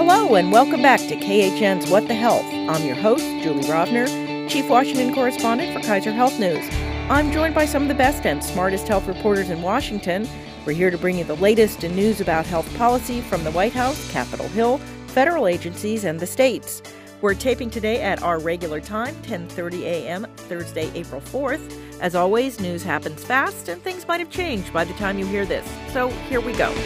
Hello and welcome back to KHN's What the Health. I'm your host, Julie Rovner, Chief Washington Correspondent for Kaiser Health News. I'm joined by some of the best and smartest health reporters in Washington. We're here to bring you the latest in news about health policy from the White House, Capitol Hill, federal agencies, and the states. We're taping today at our regular time, 10:30 a.m., Thursday, April 4th. As always, news happens fast, and things might have changed by the time you hear this. So here we go.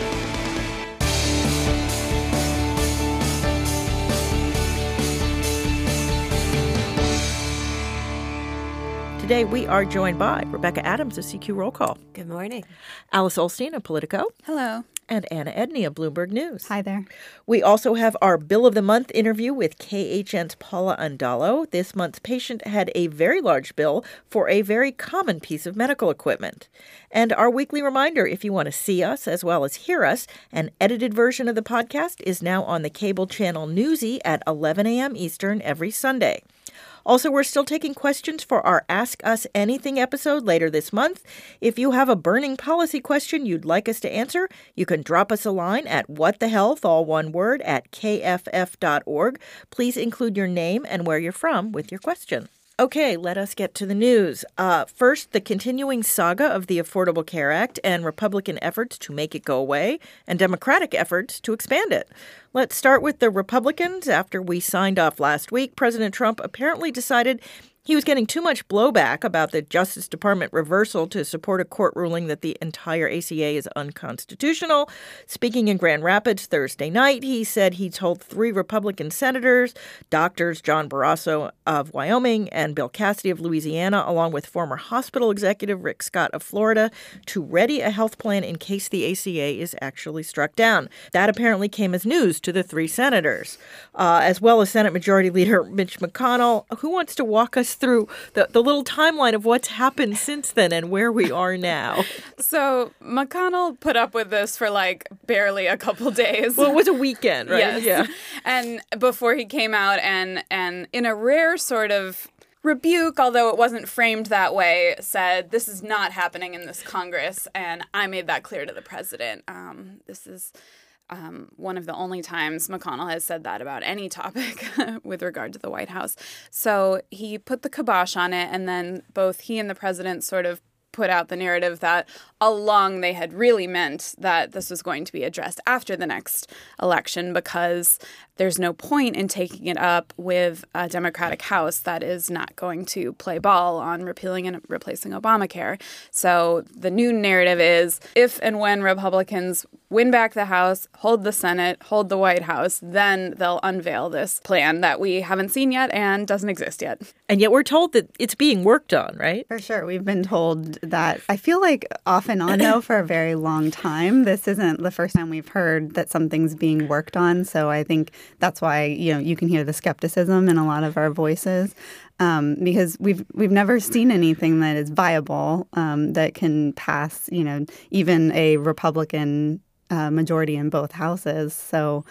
Today, we are joined by Rebecca Adams of CQ Roll Call. Good morning. Alice Olstein of Politico. Hello. And Anna Edney of Bloomberg News. Hi there. We also have our Bill of the Month interview with KHN's Paula Undalo. This month's patient had a very large bill for a very common piece of medical equipment. And our weekly reminder, if you want to see us as well as hear us, an edited version of the podcast is now on the cable channel Newsy at 11 a.m. Eastern every Sunday. Also, we're still taking questions for our Ask Us Anything episode later this month. If you have a burning policy question you'd like us to answer, you can drop us a line at whatthehealth, all one word, at kff.org. Please include your name and where you're from with your question. Okay, let us get to the news. First, the continuing saga of the Affordable Care Act and Republican efforts to make it go away and Democratic efforts to expand it. Let's start with the Republicans. After we signed off last week, President Trump apparently decided he was getting too much blowback about the Justice Department reversal to support a court ruling that the entire ACA is unconstitutional. Speaking in Grand Rapids Thursday night, he said he told 3 Republican senators, Doctors John Barrasso of Wyoming and Bill Cassidy of Louisiana, along with former hospital executive Rick Scott of Florida, to ready a health plan in case the ACA is actually struck down. That apparently came as news to the 3 senators, as well as Senate Majority Leader Mitch McConnell, who wants to walk us through the little timeline of what's happened since then and where we are now. So McConnell put up with this for barely a couple days. Well, it was a weekend, right? Yes. Yeah. And before he came out and in a rare sort of rebuke, although it wasn't framed that way, said this is not happening in this Congress, and I made that clear to the president. This is one of the only times McConnell has said that about any topic with regard to the White House. So he put the kibosh on it, and then both he and the president sort of put out the narrative that all along they had really meant that this was going to be addressed after the next election because there's no point in taking it up with a Democratic House that is not going to play ball on repealing and replacing Obamacare. So the new narrative is if and when Republicans win back the House, hold the Senate, hold the White House, then they'll unveil this plan that we haven't seen yet and doesn't exist yet. And yet we're told that it's being worked on, right? For sure. We've been told that. I feel like off and on, though, for a very long time. This isn't the first time we've heard that something's being worked on. So I think that's why, you can hear the skepticism in a lot of our voices. Because we've never seen anything that is viable, that can pass, even a Republican majority in both houses. So,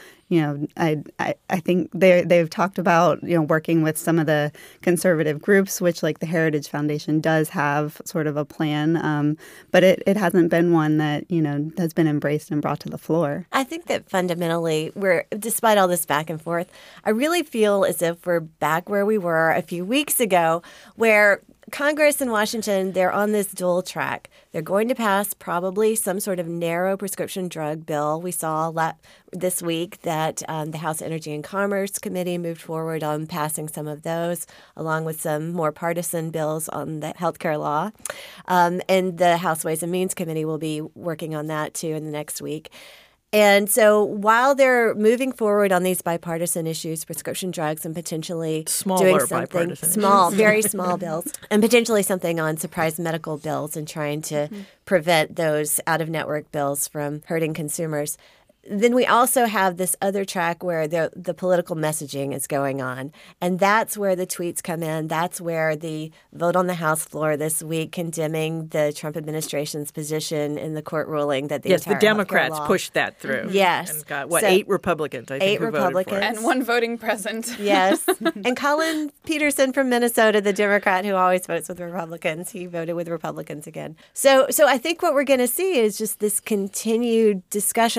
I think they've talked about, working with some of the conservative groups, which like the Heritage Foundation does have sort of a plan. But it hasn't been one that, has been embraced and brought to the floor. I think that fundamentally despite all this back and forth, I really feel as if we're back where we were a few weeks ago, where Congress in Washington, they're on this dual track. They're going to pass probably some sort of narrow prescription drug bill. We saw this week that the House Energy and Commerce Committee moved forward on passing some of those, along with some more partisan bills on the healthcare law. And the House Ways and Means Committee will be working on that, too, in the next week. And so while they're moving forward on these bipartisan issues, prescription drugs, and potentially doing something small, very small bills, and potentially something on surprise medical bills and trying to prevent those out-of-network bills from hurting consumers, then we also have this other track where the political messaging is going on. And that's where the tweets come in. That's where the vote on the House floor this week condemning the Trump administration's position in the court ruling that the entire the Democrats pushed that through. Yes. And got, 8 Republicans, I think, 8 Republicans. And 1 voting present. Yes. And Colin Peterson from Minnesota, the Democrat who always votes with Republicans, he voted with Republicans again. So I think what we're going to see is just this continued discussion where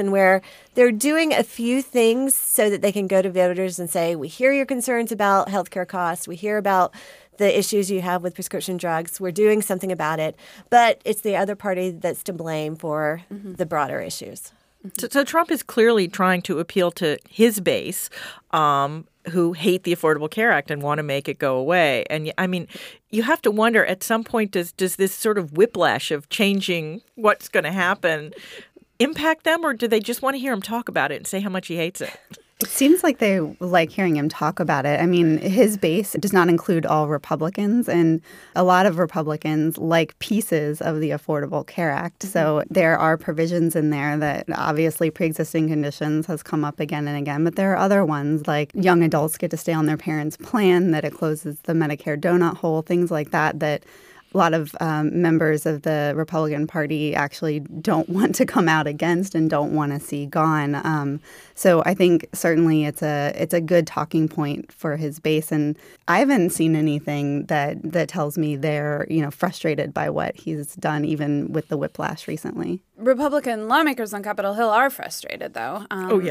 they're doing a few things so that they can go to voters and say, we hear your concerns about healthcare costs. We hear about the issues you have with prescription drugs. We're doing something about it. But it's the other party that's to blame for the broader issues. So Trump is clearly trying to appeal to his base who hate the Affordable Care Act and want to make it go away. And I mean, you have to wonder at some point, does this sort of whiplash of changing what's going to happen impact them, or do they just want to hear him talk about it and say how much he hates it? It seems like they like hearing him talk about it. I mean, his base does not include all Republicans, and a lot of Republicans like pieces of the Affordable Care Act. So there are provisions in there that obviously pre-existing conditions has come up again and again, but there are other ones like young adults get to stay on their parents' plan, that it closes the Medicare donut hole, things like that, that a lot of members of the Republican Party actually don't want to come out against and don't want to see gone. So I think certainly it's a good talking point for his base, and I haven't seen anything that tells me they're frustrated by what he's done, even with the whiplash recently. Republican lawmakers on Capitol Hill are frustrated, though.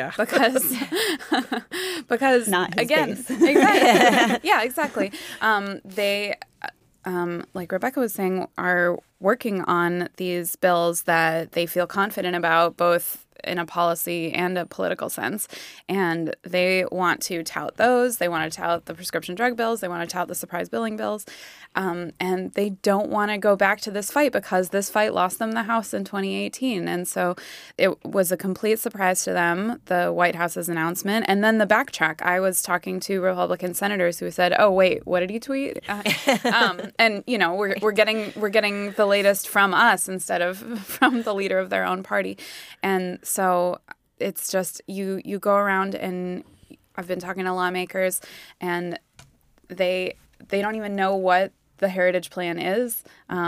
Because not his again, base. Exactly. Yeah, exactly. They. Like Rebecca was saying, are working on these bills that they feel confident about, both in a policy and a political sense. And they want to tout those. They want to tout the prescription drug bills. They want to tout the surprise billing bills. And they don't want to go back to this fight because this fight lost them the House in 2018. And so it was a complete surprise to them, the White House's announcement. And then the backtrack. I was talking to Republican senators who said, "Oh, wait, what did he tweet?" And we're getting the latest from us instead of from the leader of their own party. And so it's just you go around, and I've been talking to lawmakers, and they don't even know what the Heritage Plan is.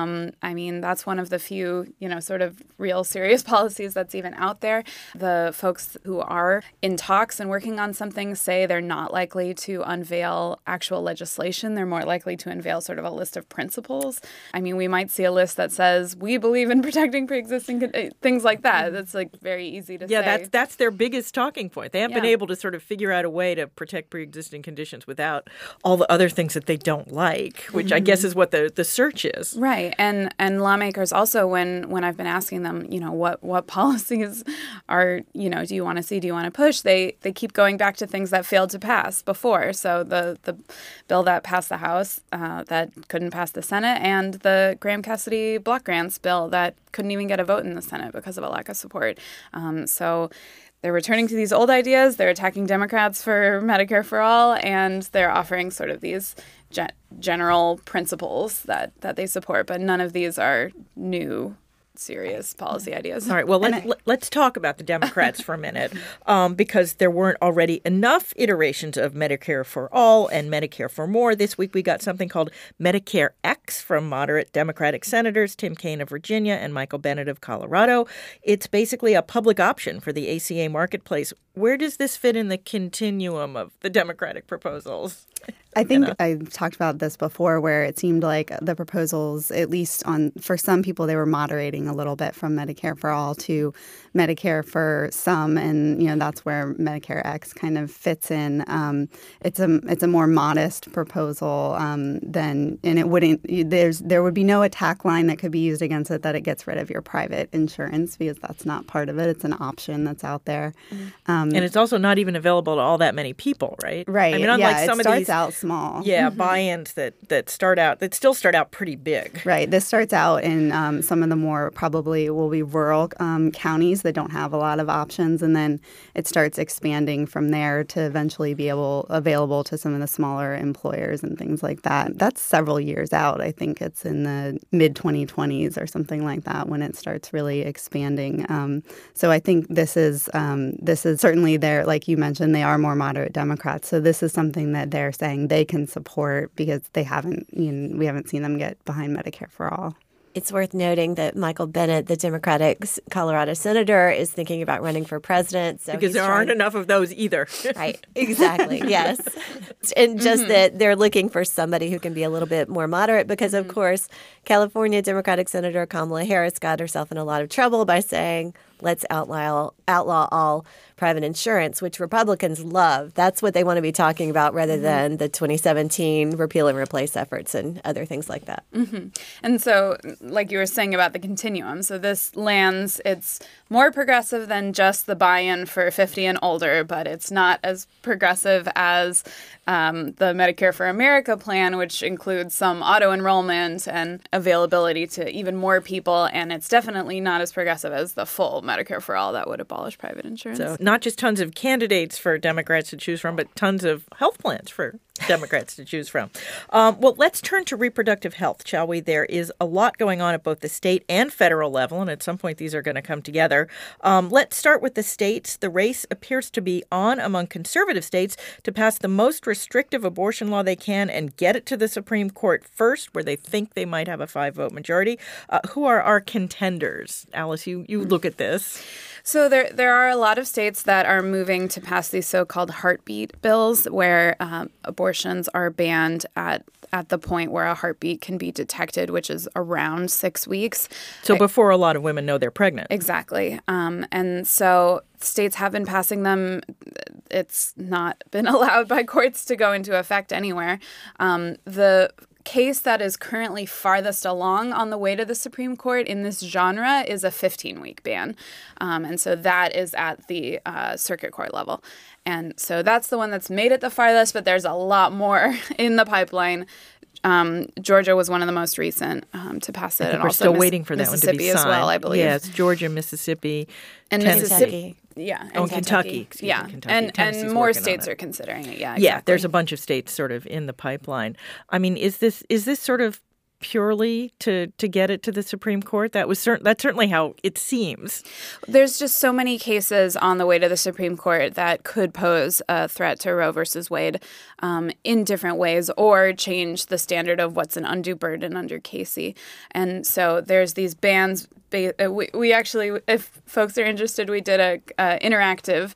I mean, that's one of the few, sort of real serious policies that's even out there. The folks who are in talks and working on something say they're not likely to unveil actual legislation. They're more likely to unveil sort of a list of principles. I mean, we might see a list that says, we believe in protecting pre-existing things like that. That's like very easy to say. Yeah, that's their biggest talking point. They haven't been able to sort of figure out a way to protect pre-existing conditions without all the other things that they don't like, which I guess is what the search is. Right. And lawmakers also, when I've been asking them, what policies are, do you want to see, do you want to push, they keep going back to things that failed to pass before. So the bill that passed the House that couldn't pass the Senate, and the Graham-Cassidy block grants bill that couldn't even get a vote in the Senate because of a lack of support. So they're returning to these old ideas. They're attacking Democrats for Medicare for All, and they're offering sort of these general principles that they support. But none of these are new, serious policy ideas. All right. Well, let's talk about the Democrats for a minute, because there weren't already enough iterations of Medicare for All and Medicare for More. This week we got something called Medicare X from moderate Democratic senators Tim Kaine of Virginia and Michael Bennet of Colorado. It's basically a public option for the ACA marketplace. Where does this fit in the continuum of the Democratic proposals? I think I talked about this before, where it seemed like the proposals, at least for some people, they were moderating a little bit from Medicare for All to Medicare for some, and that's where Medicare X kind of fits in. It's a more modest proposal than, and it wouldn't. There would be no attack line that could be used against it that it gets rid of your private insurance, because that's not part of it. It's an option that's out there, and it's also not even available to all that many people, right? Right. I mean, unlike some it of these starts out small. Yeah, buy-ins that still start out pretty big. Right. This starts out in some of the more probably will be rural counties that don't have a lot of options, and then it starts expanding from there to eventually be available to some of the smaller employers and things like that. That's several years out. I think it's in the mid-2020s or something like that when it starts really expanding. So I think this is certainly there. Like you mentioned, they are more moderate Democrats, so this is something that they're saying they can support because we haven't seen them get behind Medicare for All. It's worth noting that Michael Bennet, the Democratic Colorado senator, is thinking about running for president. So because there aren't enough of those either. Right. Exactly. Yes. And just that they're looking for somebody who can be a little bit more moderate because, of course, California Democratic Senator Kamala Harris got herself in a lot of trouble by saying, let's outlaw all private insurance, which Republicans love. That's what they want to be talking about rather than the 2017 repeal and replace efforts and other things like that. Mm-hmm. And so, like you were saying about the continuum, so this lands, it's more progressive than just the buy-in for 50 and older, but it's not as progressive as the Medicare for America plan, which includes some auto-enrollment and availability to even more people. And it's definitely not as progressive as the full Medicare for All that would abolish private insurance. So not just tons of candidates for Democrats to choose from, but tons of health plans for Democrats to choose from. Well, let's turn to reproductive health, shall we? There is a lot going on at both the state and federal level, and at some point these are going to come together. Let's start with the states. The race appears to be on among conservative states to pass the most restrictive abortion law they can and get it to the Supreme Court first, where they think they might have a 5-vote majority. Who are our contenders? Alice, you look at this. So there are a lot of states that are moving to pass these so-called heartbeat bills where abortions are banned at the point where a heartbeat can be detected, which is around 6 weeks. So before a lot of women know they're pregnant. Exactly. And so states have been passing them. It's not been allowed by courts to go into effect anywhere. The case that is currently farthest along on the way to the Supreme Court in this genre is a 15-week ban. And so that is at the circuit court level. And so that's the one that's made it the farthest, but there's a lot more in the pipeline. Georgia was one of the most recent to pass it. I think and we're also still waiting for that one to be Mississippi signed. as well, I believe. Yes, Georgia, Mississippi, and Kentucky. Yeah. And Kentucky. Yeah. Kentucky. And more states are considering it. Yeah. Exactly. Yeah, there's a bunch of states sort of in the pipeline. I mean, is this sort of purely to get it to the Supreme Court? That's certainly how it seems. There's just so many cases on the way to the Supreme Court that could pose a threat to Roe versus Wade in different ways or change the standard of what's an undue burden under Casey. And so there's these bans. We actually, if folks are interested, we did a interactive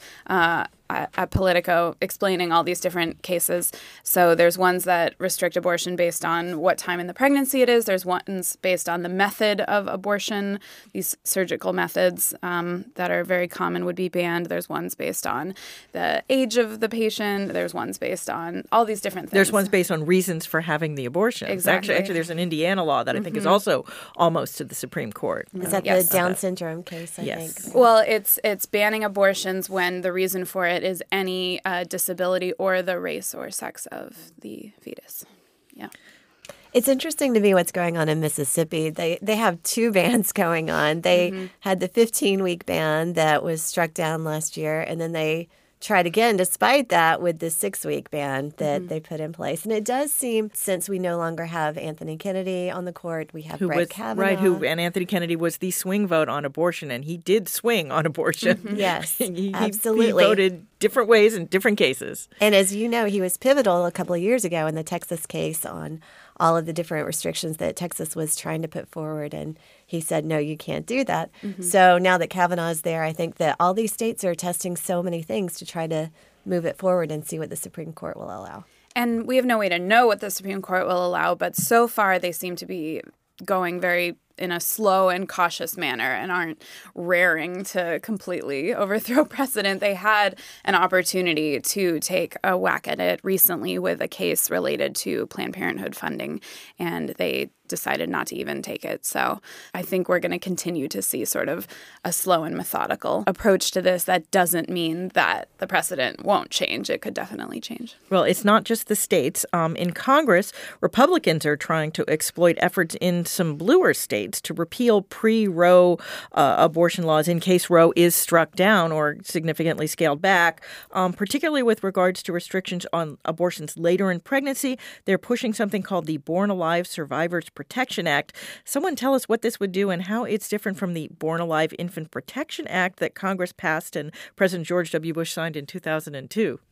at Politico explaining all these different cases. So there's ones that restrict abortion based on what time in the pregnancy it is. There's ones based on the method of abortion. These surgical methods that are very common would be banned. There's ones based on the age of the patient. There's ones based on all these different things. There's ones based on reasons for having the abortion. Exactly. Actually, there's an Indiana law that I think is also almost to the Supreme Court. Is that the Down syndrome case, I think? Well, it's banning abortions when the reason for it is any disability or the race or sex of the fetus. Yeah. It's interesting to me what's going on in Mississippi. They have 2 bans going on. They had the 15-week ban that was struck down last year, and then they tried again despite that with the 6-week ban that they put in place. And it does seem, since we no longer have Anthony Kennedy on the court, we have Brett Kavanaugh. Right, and Anthony Kennedy was the swing vote on abortion, and he did swing on abortion. Yes, he absolutely. He voted different ways in different cases. And as you know, he was pivotal a couple of years ago in the Texas case on all of the different restrictions that Texas was trying to put forward. And he said, no, you can't do that. So now that Kavanaugh is there, I think that all these states are testing so many things to try to move it forward and see what the Supreme Court will allow. And we have no way to know what the Supreme Court will allow, but so far they seem to be going very in a slow and cautious manner and aren't raring to completely overthrow precedent. They had an opportunity to take a whack at it recently with a case related to Planned Parenthood funding, and they decided not to even take it. So I think we're going to continue to see sort of a slow and methodical approach to this. That doesn't mean that the precedent won't change. It could definitely change. Well, it's not just the states. In Congress, Republicans are trying to exploit efforts in some bluer states to repeal pre-Roe abortion laws in case Roe is struck down or significantly scaled back, particularly with regards to restrictions on abortions later in pregnancy. They're pushing something called the Born Alive Survivors Protection Act. Someone tell us what this would do and how it's different from the Born Alive Infant Protection Act that Congress passed and President George W. Bush signed in 2002.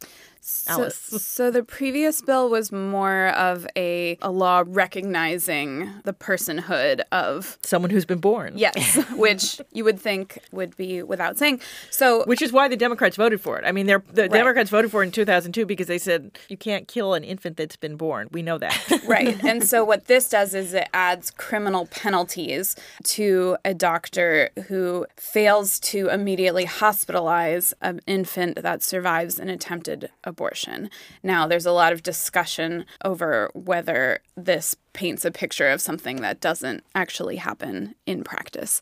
Alice. So the previous bill was more of a law recognizing the personhood of Someone who's been born. yes, which you would think would be without saying. So Which is why the Democrats voted for it. I mean, the Democrats voted for it in 2002 because they said you can't kill an infant that's been born. We know that. right. And so what this does is it adds criminal penalties to a doctor who fails to immediately hospitalize an infant that survives an attempted abortion. Now, there's a lot of discussion over whether this paints a picture of something that doesn't actually happen in practice.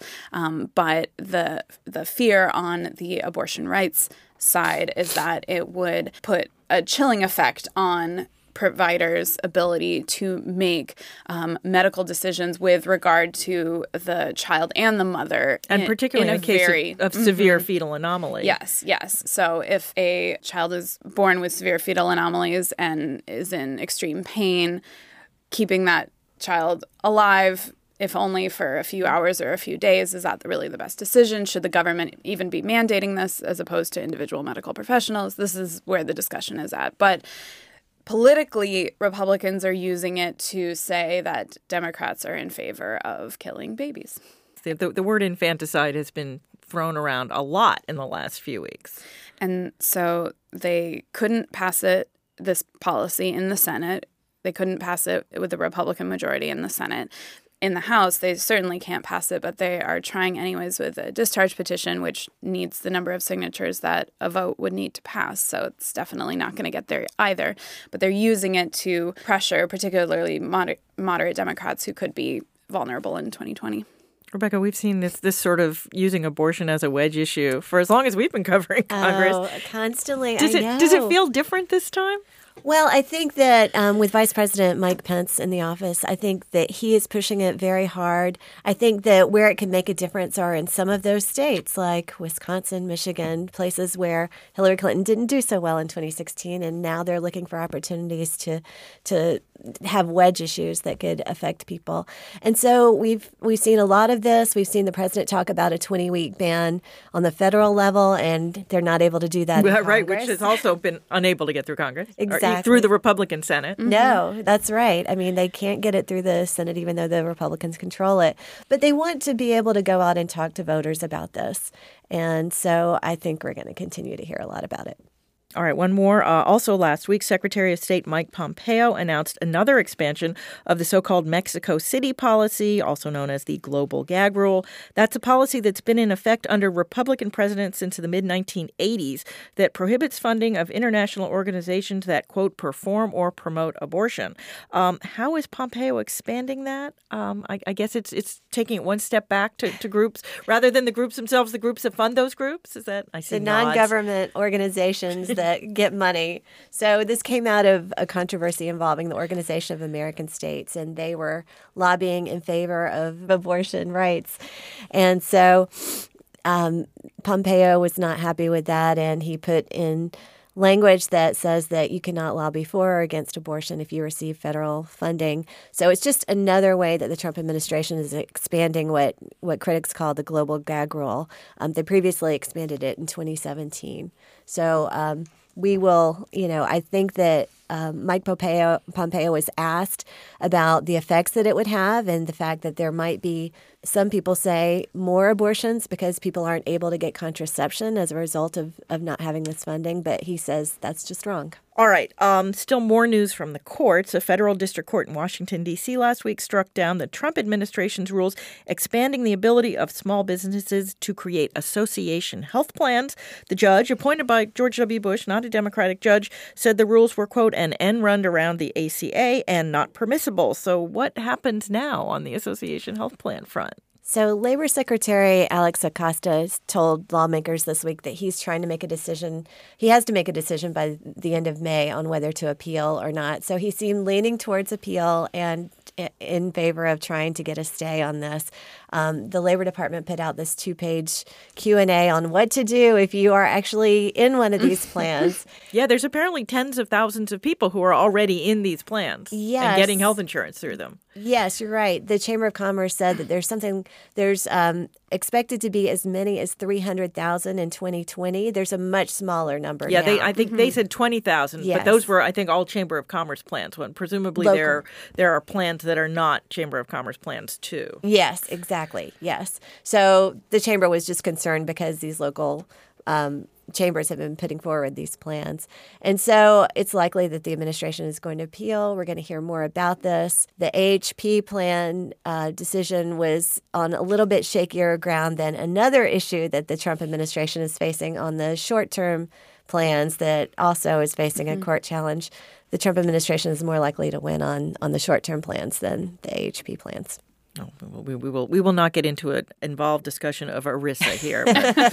But the fear on the abortion rights side is that it would put a chilling effect on providers' ability to make medical decisions with regard to the child and the mother. And particularly in a case of severe fetal anomaly. Yes. So if a child is born with severe fetal anomalies and is in extreme pain, keeping that child alive, if only for a few hours or a few days, is that really the best decision? Should the government even be mandating this as opposed to individual medical professionals? This is where the discussion is at. But politically, Republicans are using it to say that Democrats are in favor of killing babies. The word infanticide has been thrown around a lot in the last few weeks. And so they couldn't pass this policy in the Senate. They couldn't pass it with the Republican majority in the Senate. In the House, they certainly can't pass it, but they are trying anyways with a discharge petition, which needs the number of signatures that a vote would need to pass. So it's definitely not going to get there either. But they're using it to pressure particularly moderate Democrats who could be vulnerable in 2020. Rebecca, we've seen this sort of using abortion as a wedge issue for as long as we've been covering Congress. Oh, constantly. Does it feel different this time? Well, I think that with Vice President Mike Pence in the office, I think that he is pushing it very hard. I think that where it can make a difference are in some of those states like Wisconsin, Michigan, places where Hillary Clinton didn't do so well in 2016, and now they're looking for opportunities to have wedge issues that could affect people. And so we've seen a lot of this. We've seen the president talk about a 20-week ban on the federal level, and they're not able to do that in Right, Congress. which has also been unable to get through Congress. Exactly. Or through the Republican Senate. No, that's right. I mean, they can't get it through the Senate, even though the Republicans control it. But they want to be able to go out and talk to voters about this. And so I think we're going to continue to hear a lot about it. All right, one more. Also last week, Secretary of State Mike Pompeo announced another expansion of the so-called Mexico City policy, also known as the Global Gag Rule. That's a policy that's been in effect under Republican presidents since the mid-1980s that prohibits funding of international organizations that, quote, perform or promote abortion. How is Pompeo expanding that? I guess it's taking it one step back to groups, rather than the groups themselves, the groups that fund those groups? Is that, I see the nods. non-government organizations that get money. So this came out of a controversy involving the Organization of American States, and they were lobbying in favor of abortion rights. And so Pompeo was not happy with that, and he put in language that says that you cannot lobby for or against abortion if you receive federal funding. So it's just another way that the Trump administration is expanding what critics call the global gag rule. They previously expanded it in 2017. So we will, I think that Mike Pompeo was asked about the effects that it would have and the fact that there might be, some people say, more abortions because people aren't able to get contraception as a result of not having this funding. But he says that's just wrong. All right. Still more news from the courts. A federal district court in Washington, D.C. last week struck down the Trump administration's rules expanding the ability of small businesses to create association health plans. The judge, appointed by George W. Bush, not a Democratic judge, said the rules were, quote, an end run around the ACA and not permissible. So what happens now on the association health plan front? So Labor Secretary Alex Acosta told lawmakers this week that he's trying to make a decision. He has to make a decision by the end of May on whether to appeal or not. So he seemed leaning towards appeal and in favor of trying to get a stay on this. The Labor Department put out this 2-page Q&A on what to do if you are actually in one of these plans. Yeah, there's apparently tens of thousands of people who are already in these plans Yes. and getting health insurance through them. Yes, you're right. The Chamber of Commerce said that there's expected to be as many as 300,000 in 2020. There's a much smaller number now. I think they said 20,000, Yes. but those were, I think, all Chamber of Commerce plans. When presumably there are plans that are not Chamber of Commerce plans too. Yes, exactly. Yes. So the Chamber was just concerned because these local chambers have been putting forward these plans. And so it's likely that the administration is going to appeal. We're going to hear more about this. The AHP plan decision was on a little bit shakier ground than another issue that the Trump administration is facing on the short-term plans that also is facing a court challenge. The Trump administration is more likely to win on the short-term plans than the AHP plans. No, we will not get into an involved discussion of ERISA here.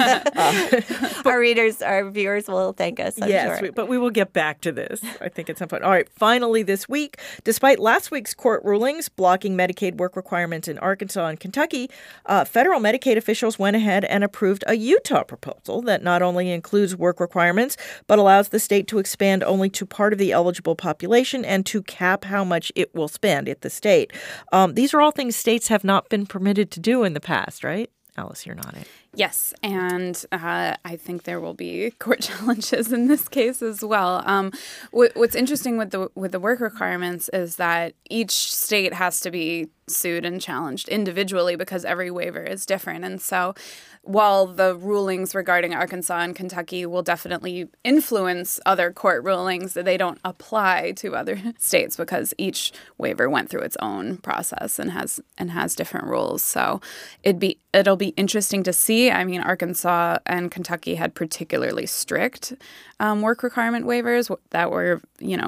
Our viewers will thank us, I'm sure. But we will get back to this, I think, at some point. All right, finally this week, despite last week's court rulings blocking Medicaid work requirements in Arkansas and Kentucky, federal Medicaid officials went ahead and approved a Utah proposal that not only includes work requirements, but allows the state to expand only to part of the eligible population and to cap how much it will spend at the state. These are all things states have not been permitted to do in the past, right? Alice, you're nodding. Yes, and I think there will be court challenges in this case as well. What's interesting with the work requirements is that each state has to be sued and challenged individually because every waiver is different. And so while the rulings regarding Arkansas and Kentucky will definitely influence other court rulings, they don't apply to other states because each waiver went through its own process and has different rules. So it'll be interesting to see. I mean, Arkansas and Kentucky had particularly strict work requirement waivers that were,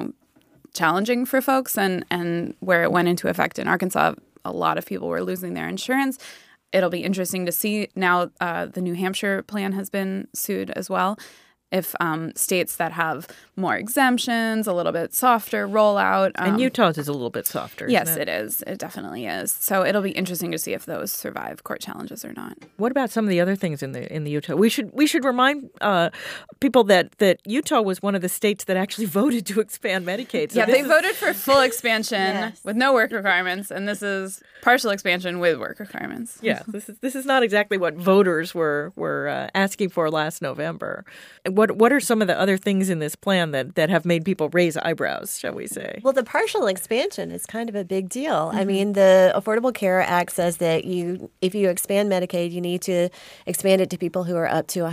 challenging for folks, and where it went into effect in Arkansas, a lot of people were losing their insurance. It'll be interesting to see now the New Hampshire plan has been sued as well. If states that have more exemptions, a little bit softer rollout. And Utah's is a little bit softer. Yes, it is. It definitely is. So it'll be interesting to see if those survive court challenges or not. What about some of the other things in the Utah? We should remind people that Utah was one of the states that actually voted to expand Medicaid. So they voted for full expansion with no work requirements, and this is partial expansion with work requirements. Yeah, this is not exactly what voters were asking for last November. What are some of the other things in this plan that have made people raise eyebrows, shall we say? Well, the partial expansion is kind of a big deal. I mean, the Affordable Care Act says that if you expand Medicaid, you need to expand it to people who are up to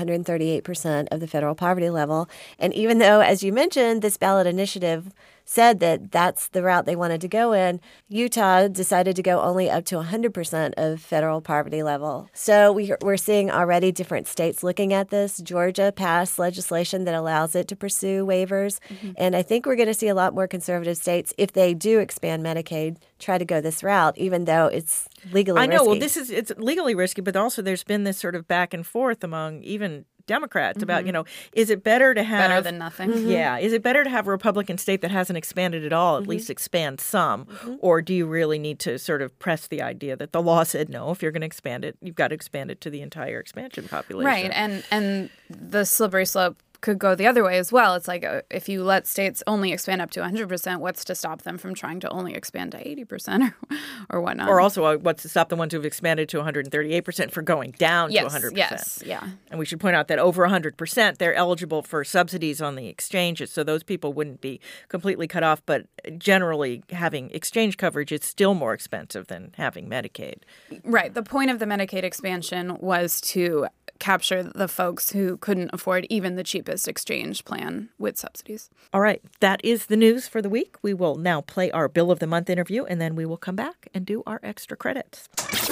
138% of the federal poverty level. And even though, as you mentioned, this ballot initiative said that that's the route they wanted to go in, Utah decided to go only up to 100% of federal poverty level. So we're seeing already different states looking at this. Georgia passed legislation that allows it to pursue waivers. Mm-hmm. And I think we're going to see a lot more conservative states, if they do expand Medicaid, try to go this route, even though it's legally risky. I know. Well, it's legally risky, but also there's been this sort of back and forth among even Democrats about, is it better to have... Better than nothing. Mm-hmm. Yeah. Is it better to have a Republican state that hasn't expanded at all, at least expand some? Mm-hmm. Or do you really need to sort of press the idea that the law said, no, if you're going to expand it, you've got to expand it to the entire expansion population? Right. And the slippery slope could go the other way as well. It's like if you let states only expand up to 100%, what's to stop them from trying to only expand to 80% or whatnot? Or also, what's to stop the ones who've expanded to 138% from going down to 100%? Yes, yeah. And we should point out that over 100%, they're eligible for subsidies on the exchanges, so those people wouldn't be completely cut off. But generally, having exchange coverage is still more expensive than having Medicaid. Right. The point of the Medicaid expansion was to capture the folks who couldn't afford even the cheapest exchange plan with subsidies. All right. That is the news for the week. We will now play our Bill of the Month interview, and then we will come back and do our extra credits.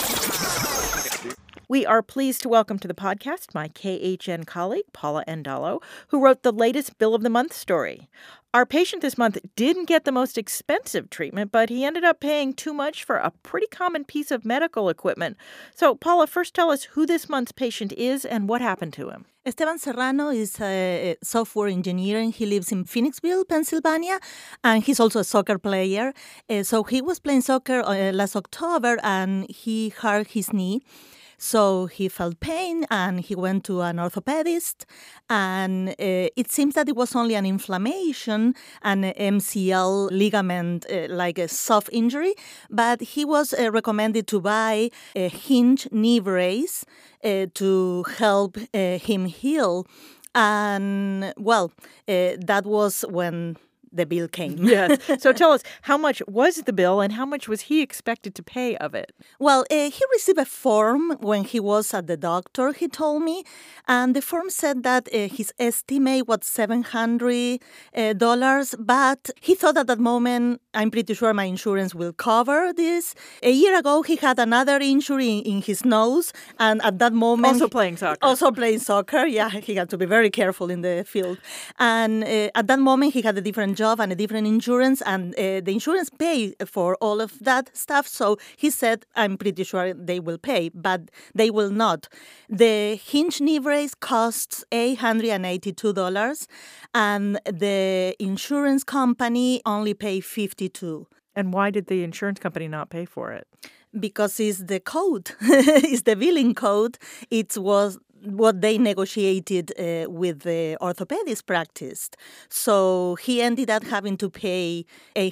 We are pleased to welcome to the podcast my KHN colleague, Paula Andalo, who wrote the latest Bill of the Month story. Our patient this month didn't get the most expensive treatment, but he ended up paying too much for a pretty common piece of medical equipment. So, Paula, first tell us who this month's patient is and what happened to him. Esteban Serrano is a software engineer, and he lives in Phoenixville, Pennsylvania, and he's also a soccer player. So he was playing soccer last October, and he hurt his knee. So he felt pain and he went to an orthopedist. And it seems that it was only an inflammation, an MCL ligament, like a soft injury. But he was recommended to buy a hinge knee brace to help him heal. And, well, that was when the bill came. Yes. So tell us, how much was the bill and how much was he expected to pay of it? Well, he received a form when he was at the doctor, he told me. And the form said that his estimate was $700, but he thought at that moment, I'm pretty sure my insurance will cover this. A year ago, he had another injury in his nose, and at that moment... Also playing soccer. Also playing soccer, yeah. He had to be very careful in the field. And at that moment, he had a different job and a different insurance, and the insurance paid for all of that stuff. So he said, I'm pretty sure they will pay, but they will not. The hinge knee brace costs $882, and the insurance company only paid $52. And why did the insurance company not pay for it? Because it's the code, it's the billing code. It was what they negotiated with the orthopedist practice. So he ended up having to pay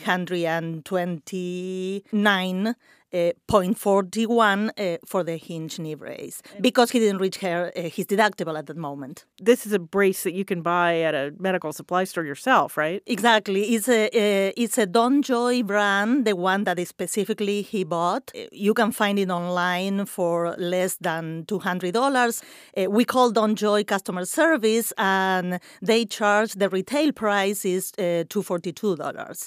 $829.41 for the hinge knee brace because he didn't reach his deductible at that moment. This is a brace that you can buy at a medical supply store yourself, right? Exactly. It's a DonJoy brand, the one that specifically he bought. You can find it online for less than $200. We call DonJoy customer service, and they charge the retail price is $242.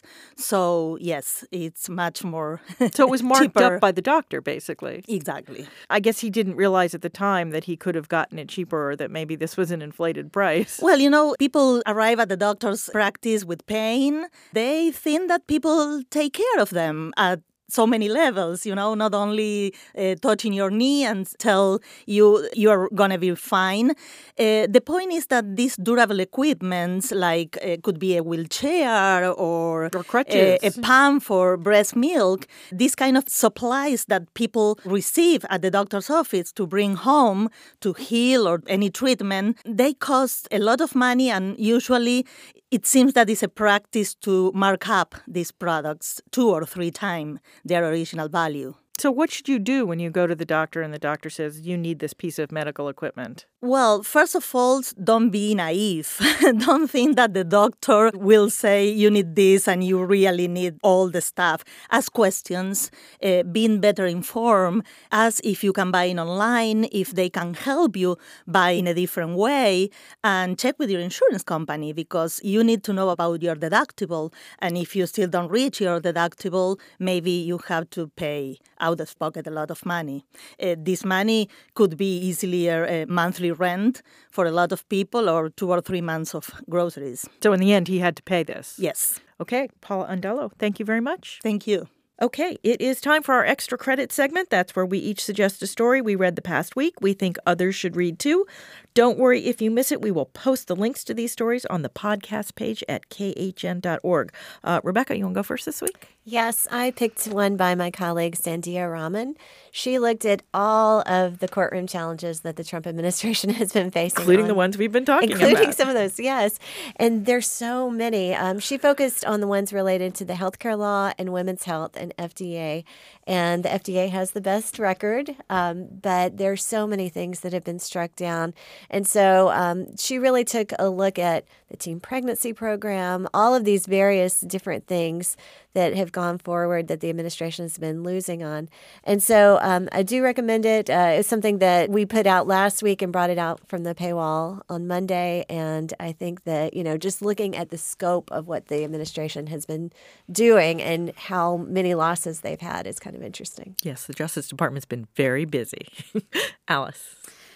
So yes, it's much more. So it was marked cheaper. up by the doctor, basically. Exactly. I guess he didn't realize at the time that he could have gotten it cheaper, or that maybe this was an inflated price. Well, people arrive at the doctor's practice with pain. They think that people take care of them at so many levels, not only touching your knee and tell you're going to be fine. The point is that these durable equipments, like could be a wheelchair or crutches, a pump for breast milk, these kind of supplies that people receive at the doctor's office to bring home to heal or any treatment, they cost a lot of money, and usually it seems that it's a practice to mark up these products 2 or 3 times their original value. So what should you do when you go to the doctor and the doctor says you need this piece of medical equipment? Well, first of all, don't be naive. Don't think that the doctor will say you need this and you really need all the stuff. Ask questions, being better informed. Ask if you can buy it online, if they can help you buy in a different way, and check with your insurance company because you need to know about your deductible. And if you still don't reach your deductible, maybe you have to pay out of pocket a lot of money. This money could be easily a monthly rent for a lot of people or 2 or 3 months of groceries. So in the end, he had to pay this? Yes. Okay, Paula Andalo, thank you very much. Thank you. Okay, it is time for our extra credit segment. That's where we each suggest a story we read the past week we think others should read too. Don't worry if you miss it. We will post the links to these stories on the podcast page at khn.org. Rebecca, you want to go first this week? Yes, I picked one by my colleague, Sandhya Raman. She looked at all of the courtroom challenges that the Trump administration has been facing. Including the ones we've been talking about. Including some of those, yes. And there's so many. She focused on the ones related to the healthcare law and women's health and FDA. And the FDA has the best record, but there's so many things that have been struck down. And so she really took a look at the teen pregnancy program, all of these various different things that have gone forward that the administration has been losing on. And so I do recommend it. It's something that we put out last week and brought it out from the paywall on Monday. And I think that, just looking at the scope of what the administration has been doing and how many losses they've had is kind of interesting. Yes, the Justice Department's been very busy. Alice.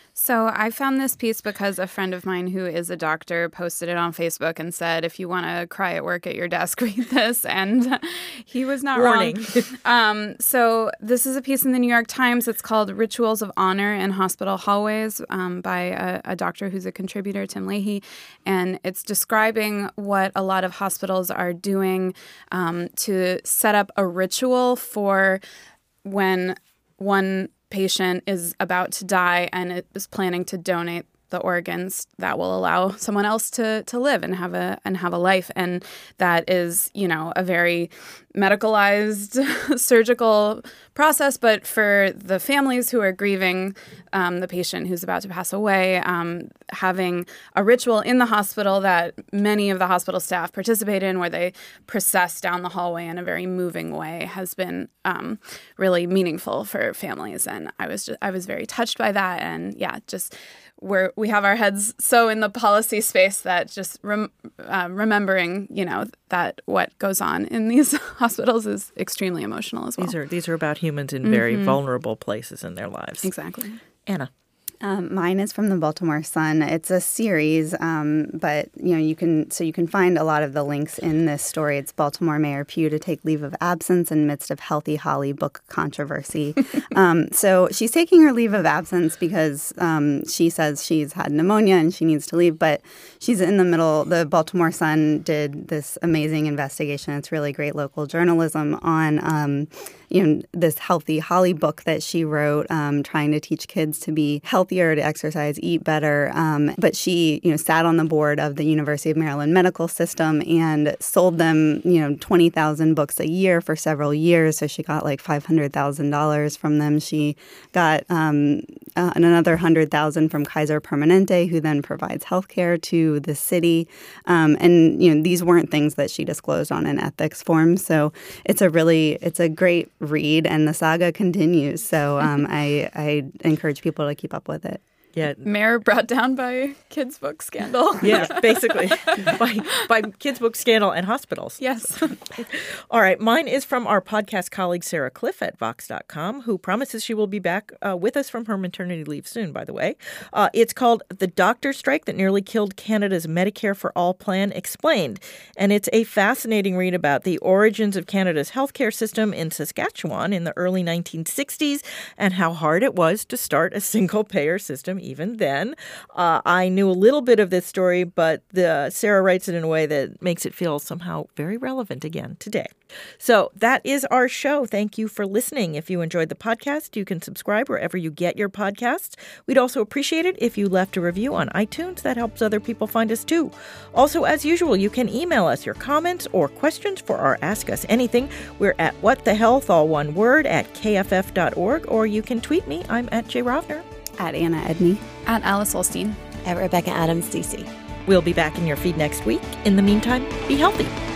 So I found this piece because a friend of mine who is a doctor posted it on Facebook and said, if you want to cry at work at your desk, read this. And he was not Warning. wrong. So this is a piece in the New York Times. It's called Rituals of Honor in Hospital Hallways by a doctor who's a contributor, Tim Leahy. And it's describing what a lot of hospitals are doing to set up a ritual for when one patient is about to die and is planning to donate the organs that will allow someone else to live and have a life. And that is, a very medicalized surgical process. But for the families who are grieving the patient who's about to pass away, having a ritual in the hospital that many of the hospital staff participate in, where they process down the hallway in a very moving way, has been really meaningful for families. And I was very touched by that. And we have our heads so in the policy space that just remembering, that what goes on in these hospitals is extremely emotional as well. These are about humans in very vulnerable places in their lives. Exactly. Anna. Mine is from the Baltimore Sun. It's a series, but you can find a lot of the links in this story. It's Baltimore Mayor Pugh to take leave of absence in midst of Healthy Holly book controversy. So she's taking her leave of absence because she says she's had pneumonia and she needs to leave, but she's in the middle. The Baltimore Sun did this amazing investigation. It's really great local journalism on this Healthy Holly book that she wrote, trying to teach kids to be healthier, to exercise, eat better. But she, sat on the board of the University of Maryland Medical System and sold them, 20,000 books a year for several years. So she got like $500,000 from them. She got another $100,000 from Kaiser Permanente, who then provides healthcare to the city. And these weren't things that she disclosed on an ethics form. So it's a great read, and the saga continues. So I encourage people to keep up with it. Yeah, Mayor brought down by kids' book scandal. Yeah, basically by kids' book scandal and hospitals. Yes. All right, mine is from our podcast colleague Sarah Cliff at Vox.com, who promises she will be back with us from her maternity leave soon, by the way. It's called The Doctor Strike That Nearly Killed Canada's Medicare for All Plan Explained. And it's a fascinating read about the origins of Canada's healthcare system in Saskatchewan in the early 1960s and how hard it was to start a single-payer system even then. I knew a little bit of this story, but Sarah writes it in a way that makes it feel somehow very relevant again today. So that is our show. Thank you for listening. If you enjoyed the podcast, you can subscribe wherever you get your podcasts. We'd also appreciate it if you left a review on iTunes. That helps other people find us too. Also, as usual, you can email us your comments or questions for our Ask Us Anything. We're at whatthehealth, all one word, at kff.org, or you can tweet me. I'm at Jay Rovner. At Anna Edney. At Alice Olstein. At Rebecca Adams, DC. We'll be back in your feed next week. In the meantime, be healthy.